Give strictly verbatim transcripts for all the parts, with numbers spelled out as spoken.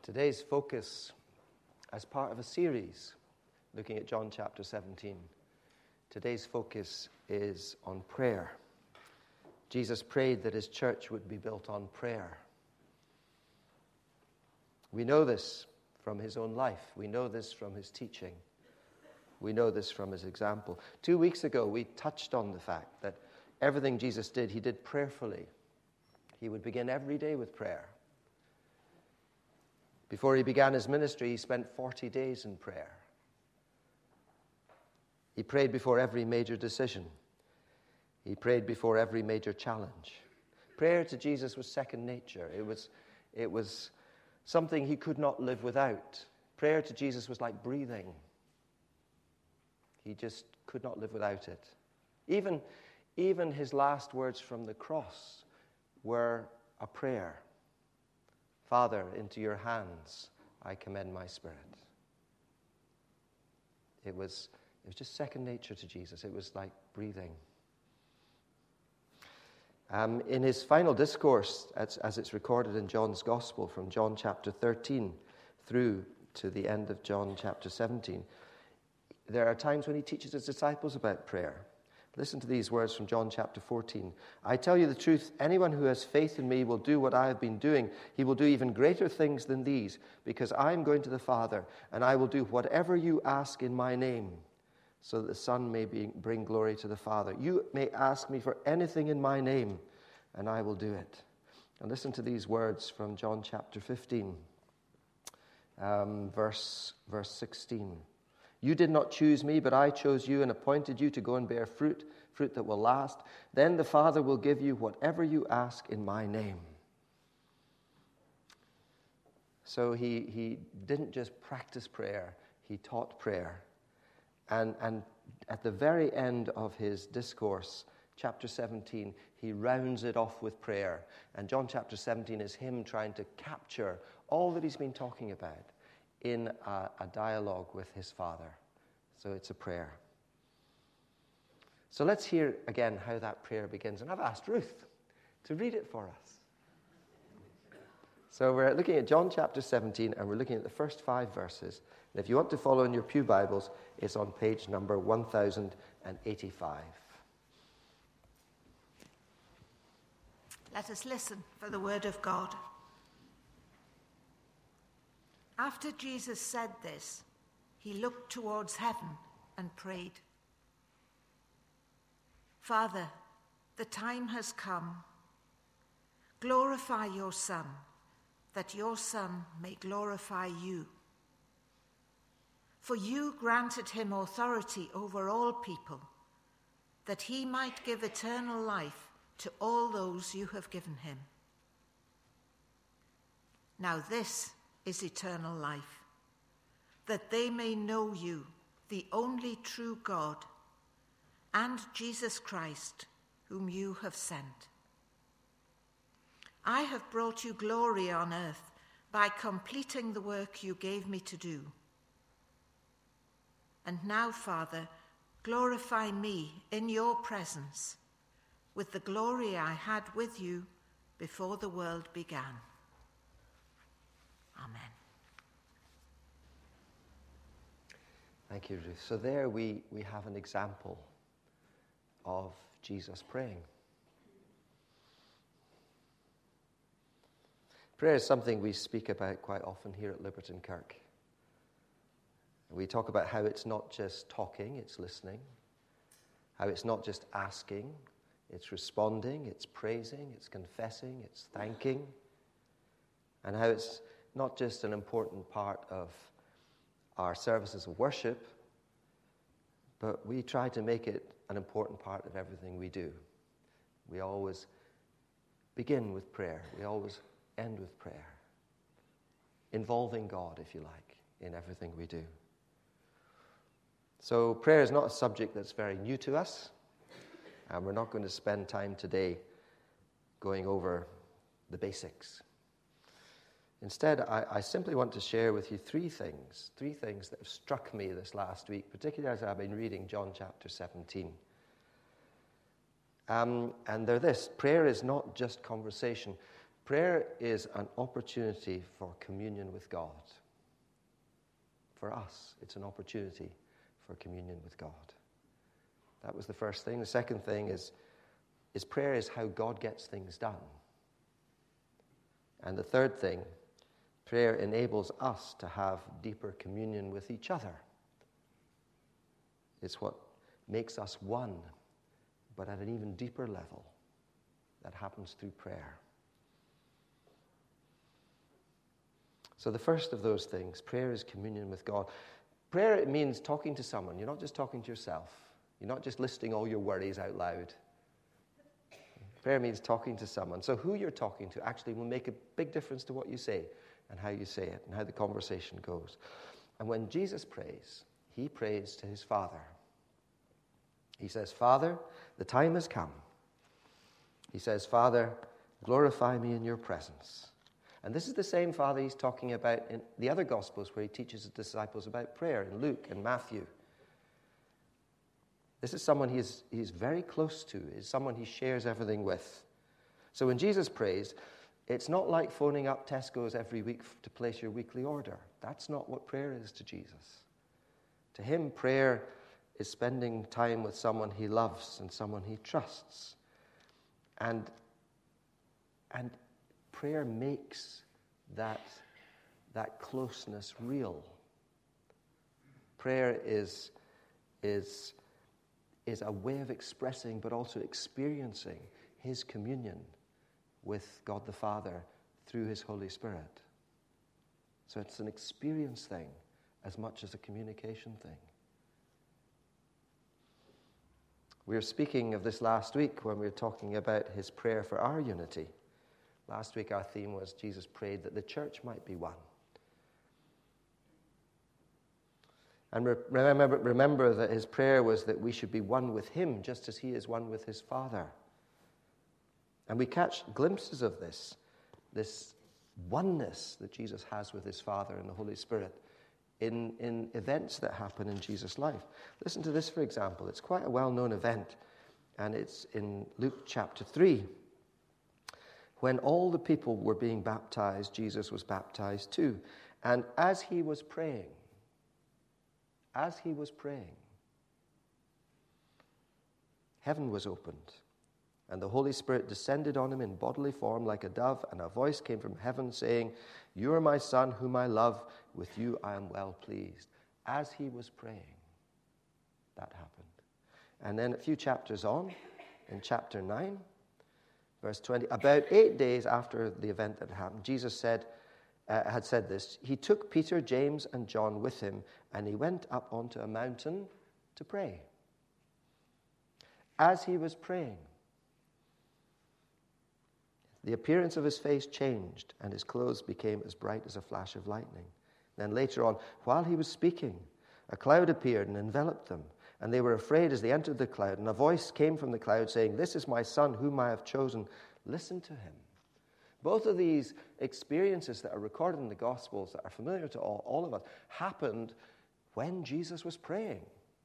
Today's focus, as part of a series looking at John chapter seventeen, today's focus is on prayer. Jesus prayed that his church would be built on prayer. We know this from his own life. We know this from his teaching. We know this from his example. Two weeks ago, we touched on the fact that everything Jesus did, he did prayerfully. He would begin every day with prayer. Before he began his ministry, he spent forty days in prayer. He prayed before every major decision. He prayed before every major challenge. Prayer to Jesus was second nature. It was, it was something he could not live without. Prayer to Jesus was like breathing. He just could not live without it. Even, even his last words from the cross were a prayer. Father, into your hands I commend my spirit. It was, it was just second nature to Jesus. It was like breathing. Um, in his final discourse, as, as it's recorded in John's Gospel, from John chapter thirteen through to the end of John chapter seventeen, there are times when he teaches his disciples about prayer. Listen to these words from John chapter fourteen. I tell you the truth, anyone who has faith in me will do what I have been doing. He will do even greater things than these, because I am going to the Father, and I will do whatever you ask in my name, so that the Son may be, bring glory to the Father. You may ask me for anything in my name, and I will do it. And listen to these words from John chapter fifteen, um, verse, verse sixteen. You did not choose me, but I chose you and appointed you to go and bear fruit, fruit that will last. Then the Father will give you whatever you ask in my name. So he, he didn't just practice prayer, he taught prayer. And, and at the very end of his discourse, chapter seventeen, he rounds it off with prayer. And John chapter seventeen is him trying to capture all that he's been talking about in a, a dialogue with his Father. So it's a prayer. So let's hear again how that prayer begins. And I've asked Ruth to read it for us. So we're looking at John chapter seventeen, and we're looking at the first five verses. And if you want to follow in your pew Bibles, it's on page number one thousand eighty-five. Let us listen for the word of God. After Jesus said this, he looked towards heaven and prayed. Father, the time has come. Glorify your Son, that your Son may glorify you. For you granted him authority over all people, that he might give eternal life to all those you have given him. Now this is eternal life, that they may know you, the only true God, and Jesus Christ, whom you have sent. I have brought you glory on earth by completing the work you gave me to do. And now, Father, glorify me in your presence with the glory I had with you before the world began. Amen. Thank you, Ruth. So there we, we have an example of Jesus praying. Prayer is something we speak about quite often here at Liberton Kirk. We talk about how it's not just talking, it's listening. How it's not just asking, it's responding, it's praising, it's confessing, it's thanking. And how it's not just an important part of our services of worship, but we try to make it an important part of everything we do. We always begin with prayer. We always end with prayer. Involving God, if you like, in everything we do. So prayer is not a subject that's very new to us, and we're not going to spend time today going over the basics. Instead, I, I simply want to share with you three things, three things that have struck me this last week, particularly as I've been reading John chapter seventeen. Um, and they're this: prayer is not just conversation. Prayer is an opportunity for communion with God. For us, it's an opportunity for communion with God. That was the first thing. The second thing is, is prayer is how God gets things done. And the third thing, prayer enables us to have deeper communion with each other. It's what makes us one, but at an even deeper level. That happens through prayer. So the first of those things, prayer is communion with God. Prayer, it means talking to someone. You're not just talking to yourself. You're not just listing all your worries out loud. Prayer means talking to someone. So who you're talking to actually will make a big difference to what you say and how you say it and how the conversation goes. And when Jesus prays, he prays to his Father. He says, Father, the time has come. He says, Father, glorify me in your presence. And this is the same Father he's talking about in the other Gospels where he teaches his disciples about prayer, in Luke and Matthew. This is someone he's, he's very close to, is someone he shares everything with. So when Jesus prays, it's not like phoning up Tesco's every week to place your weekly order. That's not what prayer is to Jesus. To him, prayer is spending time with someone he loves and someone he trusts. And, and prayer makes that, that closeness real. Prayer is, is, is a way of expressing but also experiencing his communion with God the Father through his Holy Spirit. So it's an experience thing as much as a communication thing. We were speaking of this last week when we were talking about his prayer for our unity. Last week our theme was Jesus prayed that the church might be one. And re- remember, remember that his prayer was that we should be one with him just as he is one with his Father. And we catch glimpses of this, this oneness that Jesus has with his Father and the Holy Spirit in, in events that happen in Jesus' life. Listen to this, for example. It's quite a well-known event, and it's in Luke chapter three. When all the people were being baptized, Jesus was baptized too. And as he was praying, as he was praying, heaven was opened, and the Holy Spirit descended on him in bodily form like a dove, and a voice came from heaven saying, "You are my Son, whom I love. With you I am well pleased." As he was praying, that happened. And then a few chapters on, in chapter nine, verse twenty, about eight days after the event that happened, Jesus said, uh, had said this, he took Peter, James, and John with him, and he went up onto a mountain to pray. As he was praying, the appearance of his face changed, and his clothes became as bright as a flash of lightning. Then later on, while he was speaking, a cloud appeared and enveloped them, and they were afraid as they entered the cloud. And a voice came from the cloud saying, "This is my Son, whom I have chosen. Listen to him." Both of these experiences that are recorded in the Gospels that are familiar to all, all of us happened when Jesus was praying.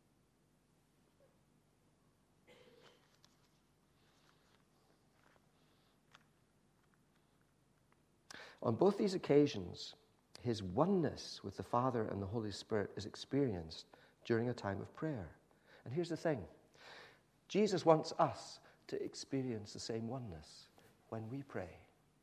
On both these occasions, his oneness with the Father and the Holy Spirit is experienced during a time of prayer. And here's the thing. Jesus wants us to experience the same oneness when we pray.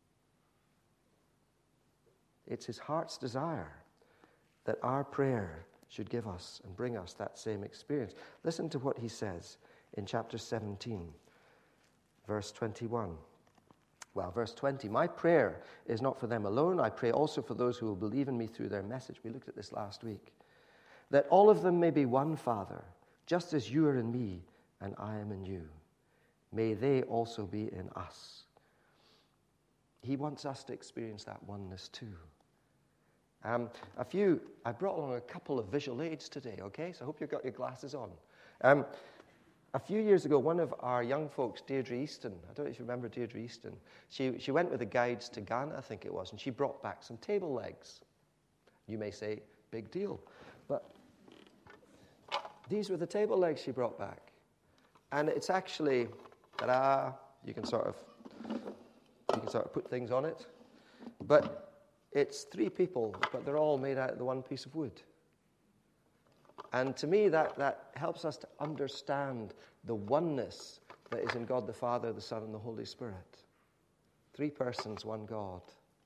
It's his heart's desire that our prayer should give us and bring us that same experience. Listen to what he says in chapter seventeen, verse twenty-one. Well, verse twenty, "My prayer is not for them alone. I pray also for those who will believe in me through their message." We looked at this last week. "That all of them may be one, Father, just as you are in me and I am in you. May they also be in us." He wants us to experience that oneness too. Um, a few, I brought along a couple of visual aids today, okay? So I hope you've got your glasses on. Um, A few years ago, one of our young folks, Deirdre Easton, I don't know if you remember Deirdre Easton, she, she went with the guides to Ghana, I think it was, and she brought back some table legs. You may say, big deal. But these were the table legs she brought back. And it's actually, ta-da, you can sort of You can sort of put things on it. But it's three people, but they're all made out of the one piece of wood. And to me, that, that helps us to understand the oneness that is in God the Father, the Son, and the Holy Spirit. Three persons, one God.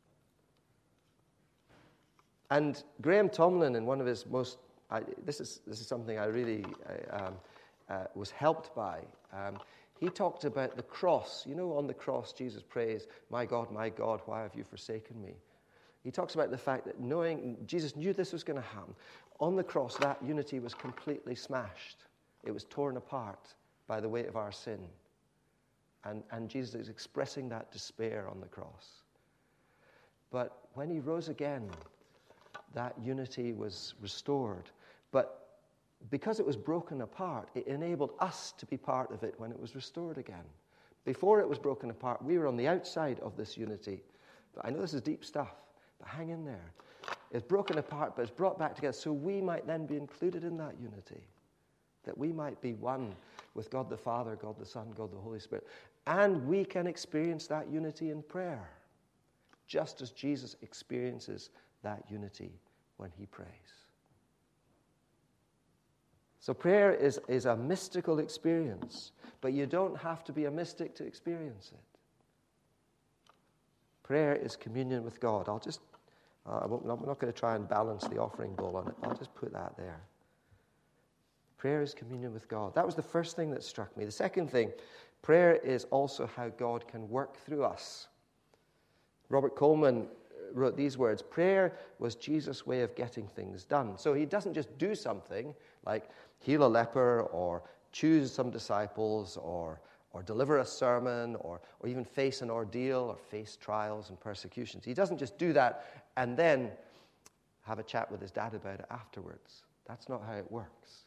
And Graham Tomlin, in one of his most, I, this is this is something I really I, um, uh, was helped by. Um, he talked about the cross. You know, on the cross, Jesus prays, "My God, my God, why have you forsaken me?" He talks about the fact that knowing Jesus knew this was going to happen. On the cross, that unity was completely smashed. It was torn apart by the weight of our sin. And, and Jesus is expressing that despair on the cross. But when he rose again, that unity was restored. But because it was broken apart, it enabled us to be part of it when it was restored again. Before it was broken apart, we were on the outside of this unity. But I know this is deep stuff, but hang in there. It's broken apart, but it's brought back together so we might then be included in that unity. That we might be one with God the Father, God the Son, God the Holy Spirit. And we can experience that unity in prayer, just as Jesus experiences that unity when he prays. So prayer is, is a mystical experience, but you don't have to be a mystic to experience it. Prayer is communion with God. I'll just, uh, I won't, I'm not going to try and balance the offering bowl on it. I'll just put that there. Prayer is communion with God. That was the first thing that struck me. The second thing, prayer is also how God can work through us. Robert Coleman wrote these words: prayer was Jesus' way of getting things done. So he doesn't just do something like heal a leper or choose some disciples or or deliver a sermon or, or even face an ordeal or face trials and persecutions. He doesn't just do that and then have a chat with his dad about it afterwards. That's not how it works.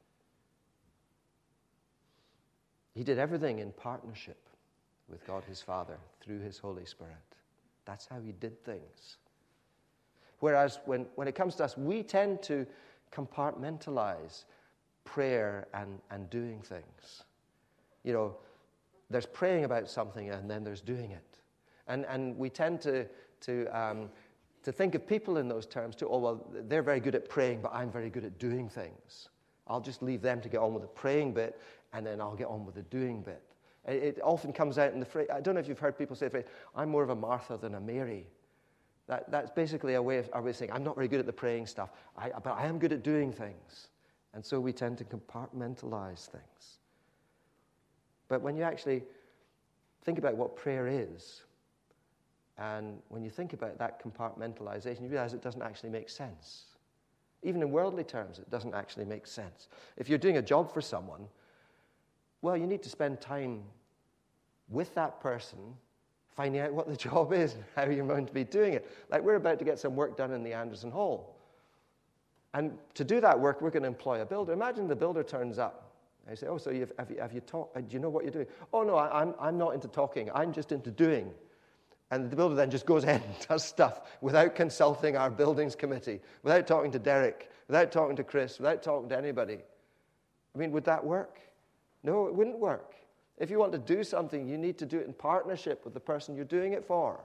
He did everything in partnership with God his Father through his Holy Spirit. That's how he did things. Whereas when, when it comes to us, we tend to compartmentalize prayer and, and doing things. You know, there's praying about something and then there's doing it. And and we tend to to um, to think of people in those terms too. Oh, well, they're very good at praying, but I'm very good at doing things. I'll just leave them to get on with the praying bit, and then I'll get on with the doing bit. It, it often comes out in the phrase, I don't know if you've heard people say the phrase, I'm more of a Martha than a Mary. That That's basically a way of, a way of saying, I'm not very good at the praying stuff, I, but I am good at doing things. And so we tend to compartmentalize things. But when you actually think about what prayer is, and when you think about that compartmentalization, you realize it doesn't actually make sense. Even in worldly terms, it doesn't actually make sense. If you're doing a job for someone, well, you need to spend time with that person, finding out what the job is and how you're going to be doing it. Like we're about to get some work done in the Anderson Hall. And to do that work, we're going to employ a builder. Imagine the builder turns up. I say, oh, so you've, have you, have you talked? Do you know what you're doing? Oh, no, I, I'm, I'm not into talking. I'm just into doing. And the builder then just goes ahead and does stuff without consulting our buildings committee, without talking to Derek, without talking to Chris, without talking to anybody. I mean, would that work? No, it wouldn't work. If you want to do something, you need to do it in partnership with the person you're doing it for.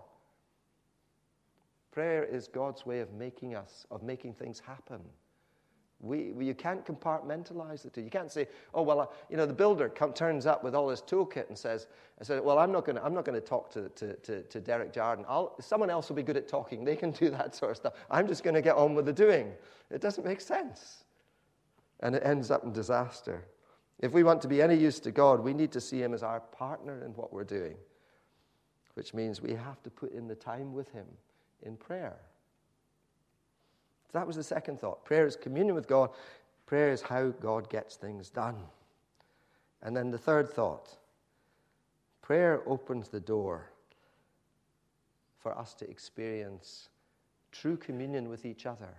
Prayer is God's way of making us, of making things happen. We, we, you can't compartmentalize the two. You can't say, oh, well, uh, you know, the builder come, turns up with all his toolkit and says, I said, well, I'm not going to I'm not going to talk to, to, to, to Derek Jarden. I'll, someone else will be good at talking. They can do that sort of stuff. I'm just going to get on with the doing. It doesn't make sense. And it ends up in disaster. If we want to be any use to God, we need to see him as our partner in what we're doing, which means we have to put in the time with him in prayer. So that was the second thought. Prayer is communion with God. Prayer is how God gets things done. And then the third thought. Prayer opens the door for us to experience true communion with each other.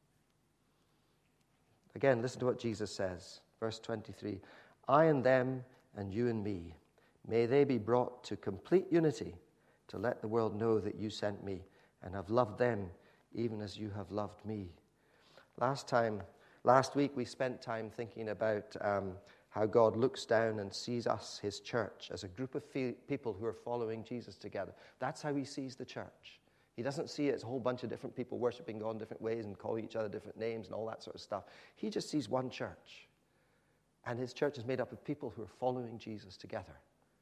Again, listen to what Jesus says. Verse twenty-three. I and them and you and me, may they be brought to complete unity to let the world know that you sent me and have loved them even as you have loved me. Last time, last week we spent time thinking about um, how God looks down and sees us, his church, as a group of fe- people who are following Jesus together. That's how he sees the church. He doesn't see it as a whole bunch of different people worshiping God in different ways and calling each other different names and all that sort of stuff. He just sees one church. And his church is made up of people who are following Jesus together.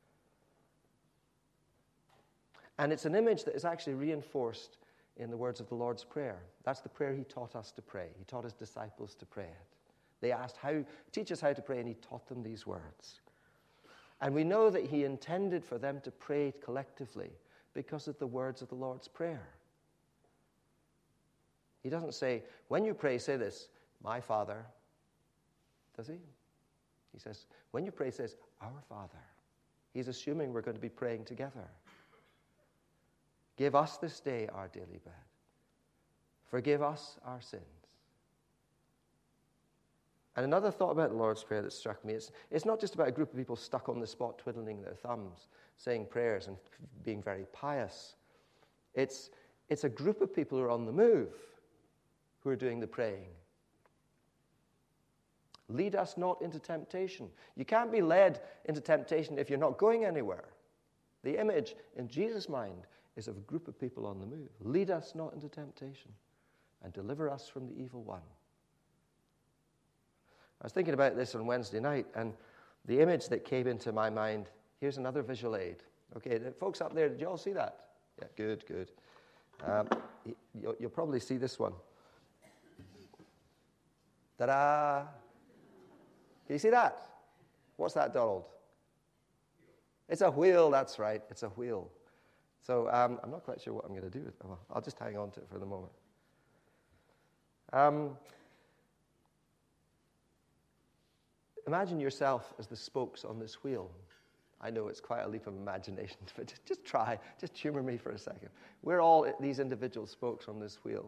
And it's an image that is actually reinforced in the words of the Lord's Prayer. That's the prayer he taught us to pray. He taught his disciples to pray it. They asked, "How teach us how to pray," and he taught them these words. And we know that he intended for them to pray collectively because of the words of the Lord's Prayer. He doesn't say, when you pray, say this, "My Father." Does he? He says, when you pray, says, "Our Father." He's assuming we're going to be praying together. "Give us this day our daily bread. Forgive us our sins." And another thought about the Lord's Prayer that struck me, it's, it's not just about a group of people stuck on the spot twiddling their thumbs, saying prayers and being very pious. It's, it's a group of people who are on the move, who are doing the praying. Lead us not into temptation. You can't be led into temptation if you're not going anywhere. The image in Jesus' mind is of a group of people on the move. Lead us not into temptation and deliver us from the evil one. I was thinking about this on Wednesday night, and the image that came into my mind, here's another visual aid. Okay, the folks up there, did you all see that? Yeah, good, good. Um, you'll, you'll probably see this one. Ta-da! Can you see that? What's that, Donald? It's a wheel, that's right. It's a wheel. So um, I'm not quite sure what I'm going to do with it. Well, I'll just hang on to it for the moment. Um, imagine yourself as the spokes on this wheel. I know it's quite a leap of imagination, but just, just try. Just humor me for a second. We're all these individual spokes on this wheel.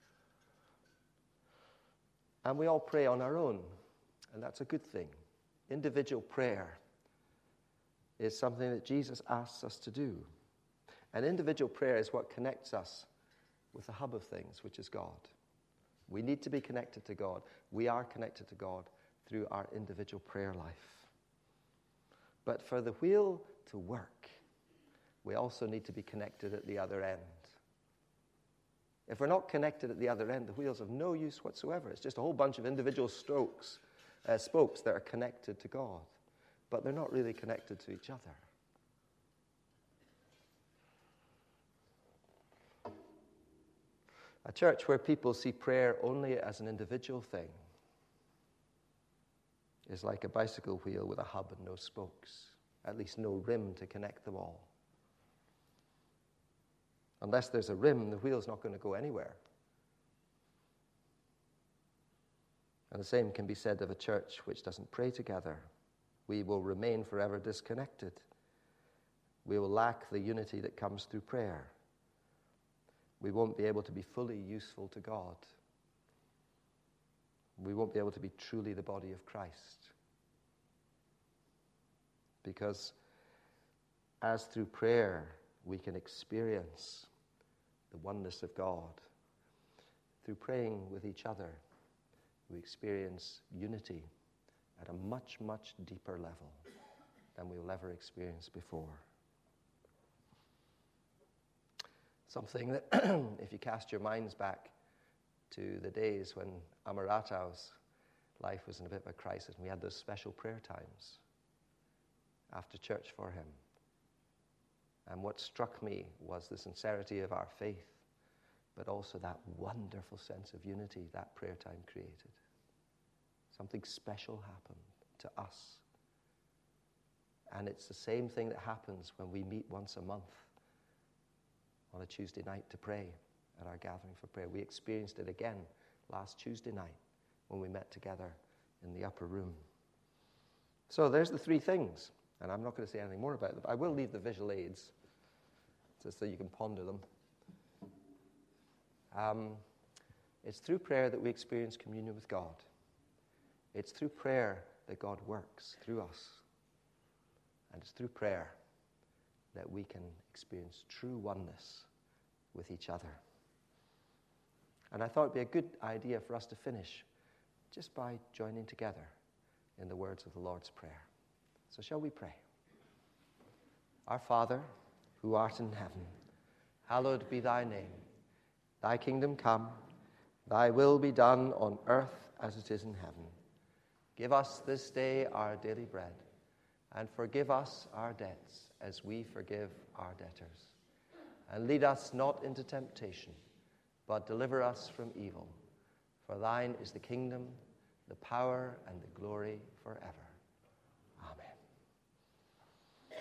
And we all pray on our own. And that's a good thing. Individual prayer is something that Jesus asks us to do. And individual prayer is what connects us with the hub of things, which is God. We need to be connected to God. We are connected to God through our individual prayer life. But for the wheel to work, we also need to be connected at the other end. If we're not connected at the other end, the wheel's of no use whatsoever. It's just a whole bunch of individual strokes. Uh, spokes that are connected to God, but they're not really connected to each other. A church where people see prayer only as an individual thing is like a bicycle wheel with a hub and no spokes, at least no rim to connect them all. Unless there's a rim, the wheel's not going to go anywhere. And the same can be said of a church which doesn't pray together. We will remain forever disconnected. We will lack the unity that comes through prayer. We won't be able to be fully useful to God. We won't be able to be truly the body of Christ. Because as through prayer we can experience the oneness of God, through praying with each other, we experience unity at a much, much deeper level than we will ever experience before. Something that, if you cast your minds back to the days when Amaratau's life was in a bit of a crisis, and we had those special prayer times after church for him. And what struck me was the sincerity of our faith, but also that wonderful sense of unity that prayer time created. Something special happened to us. And it's the same thing that happens when we meet once a month on a Tuesday night to pray at our gathering for prayer. We experienced it again last Tuesday night when we met together in the upper room. So there's the three things. And I'm not going to say anything more about them. I will leave the visual aids just so you can ponder them. Um, it's through prayer that we experience communion with God. It's through prayer that God works through us. And it's through prayer that we can experience true oneness with each other. And I thought it would be a good idea for us to finish just by joining together in the words of the Lord's Prayer. So shall we pray? Our Father, who art in heaven, hallowed be thy name. Thy kingdom come, thy will be done on earth as it is in heaven. Give us this day our daily bread, and forgive us our debts as we forgive our debtors. And lead us not into temptation, but deliver us from evil. For thine is the kingdom, the power, and the glory forever.